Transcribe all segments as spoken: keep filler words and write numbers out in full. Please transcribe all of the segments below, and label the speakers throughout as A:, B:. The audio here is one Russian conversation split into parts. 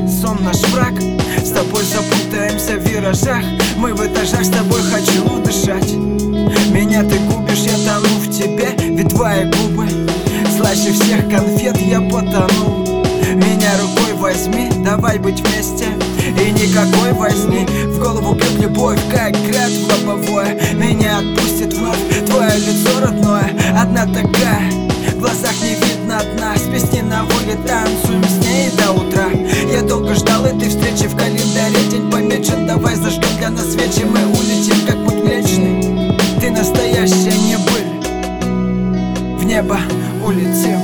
A: сон наш враг. С тобой запутаемся в виражах. Мы в этажах, с тобой хочу дышать. Меня ты губишь, я тону в тебе. Ведь твои губы слаще всех конфет, я потонул. Меня рукой возьми, давай быть вместе. И никакой возни. В голову бьет любовь, как град в лобовое. Меня отпустит вновь твое лицо родное. Одна такая, в глазах не видно дна. С песни на воле танцуем с ней до утра. Я долго ждал этой встречи, в календаре день помечен. Давай зажгем для нас свечи, мы улетим как путь млечный. Ты настоящая, не быль. В небо улетим.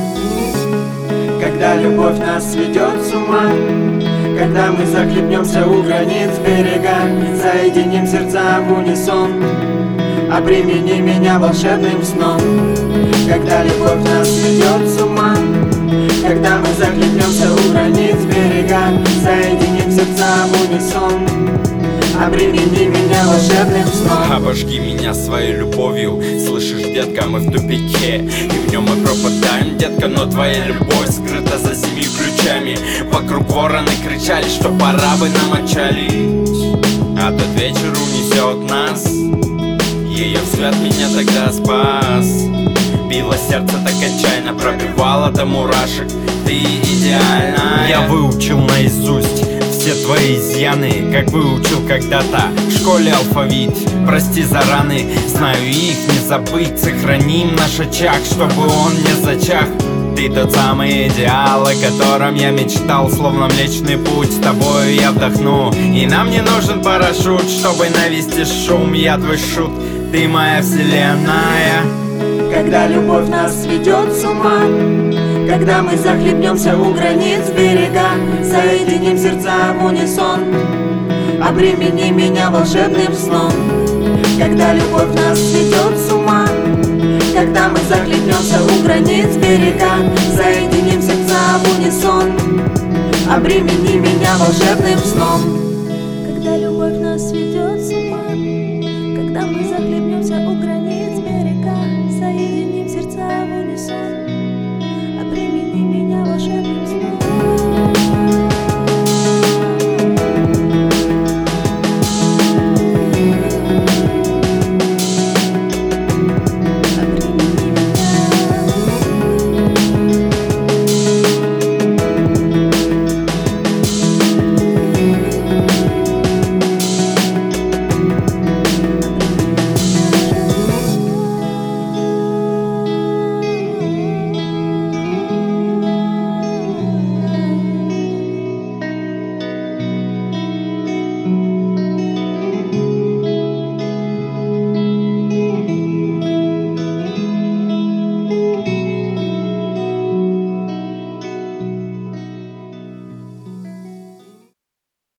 B: Когда любовь нас ведет с ума, когда мы захлебнемся у границ берега, соединим сердца в унисон, обремени меня волшебным сном. Когда любовь нас ведет с ума, когда мы захлебнемся у границ берега, соединим сердца в унисон, обремени меня волшебным сном.
C: Обожги меня своей любовью. Слышишь, детка, мы в тупике, и в нем мы пропадаем, детка. Но твоя любовь скрыта за семью ключами. Вокруг вороны кричали, что пора бы нам отчалить, а тот вечер унесет нас. Ее взгляд меня тогда спас. Било сердце так отчаянно, пробивало до мурашек. Ты идеальна. Я выучил наизусть все твои изъяны, как выучил когда-то в школе алфавит. Прости за раны, знаю их не забыть. Сохраним наш очаг, чтобы он не зачах. Ты тот самый идеал, о котором я мечтал. Словно Млечный Путь, с тобою я вдохну. И нам не нужен парашют, чтобы навести шум. Я твой шут, ты моя вселенная.
B: Когда любовь нас ведет с ума, когда мы захлебнемся у границ берега, соединим сердца в унисон, обремени меня волшебным сном. Когда любовь нас ведет с ума, когда мы захлебнемся у границ берега, соединим сердца в унисон, обремени меня волшебным сном.